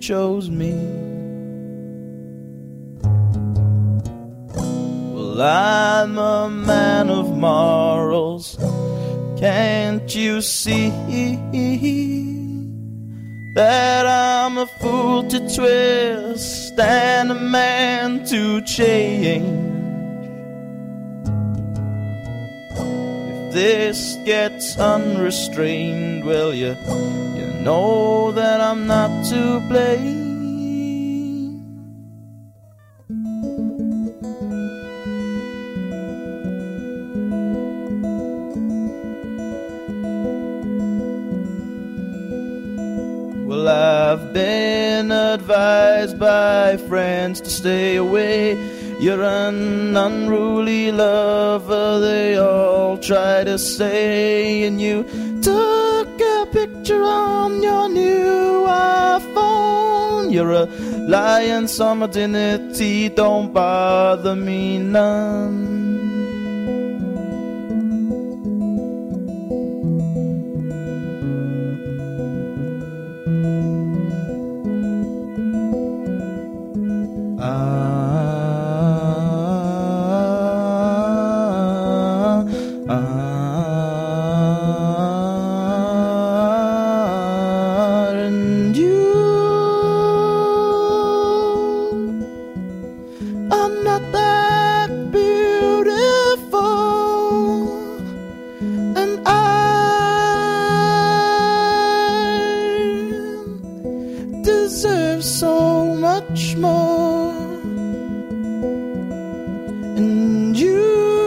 chose me. Well, I'm a man of morals. Can't you see that I'm a fool to twist and a man to change? If this gets unrestrained, well, you know that I'm not to blame. Well, I've been advised by friends to stay away. You're an unruly lover, they all try to say. And you took a picture on your new iPhone. You're a lying summer dignity, don't bother me none. And you are not that beautiful, and I deserve so much more. And you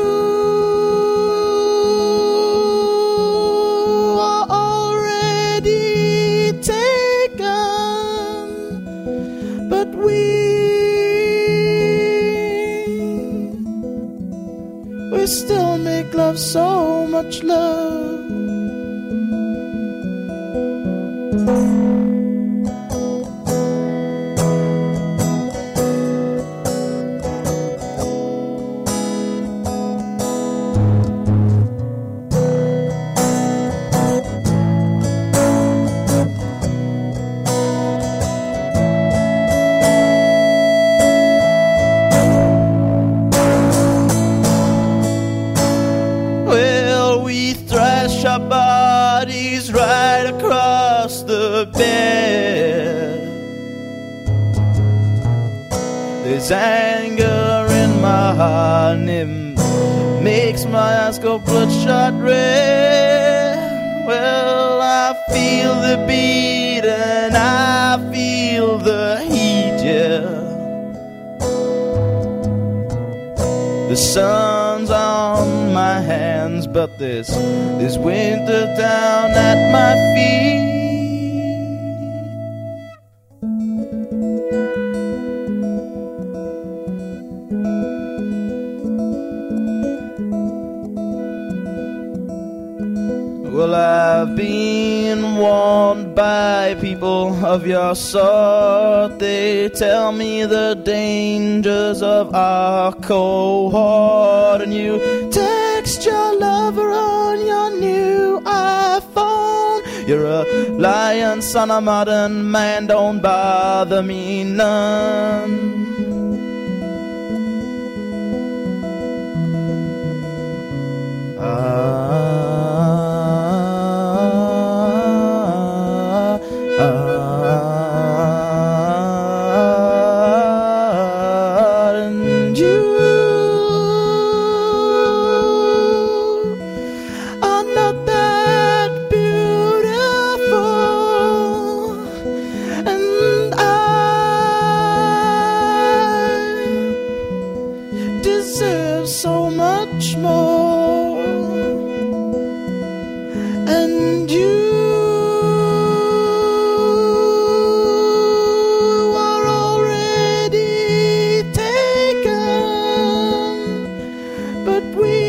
are already taken, but we still make love, so much love. Well, we thrash our bodies right across the bed. There's anger in my heart, and it makes my eyes go bloodshot red. Well, I feel the beat and I feel the heat, yeah. The sun's on my hands, but there's winter down at my feet. Well, I've been warned by people of your sort. They tell me the dangers of our cohort. And you text your lover on your new iPhone. You're a lying son of modern man, don't bother me none. And you are not that beautiful, and I deserve so much more. And you are already taken, but we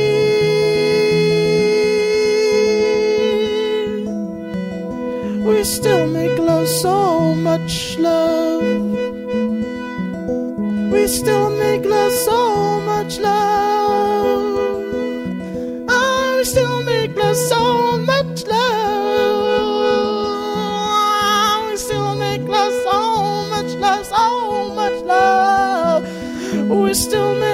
still make love, so much love. We still make love, so much love. I still make love, so much love. We still make love, so we still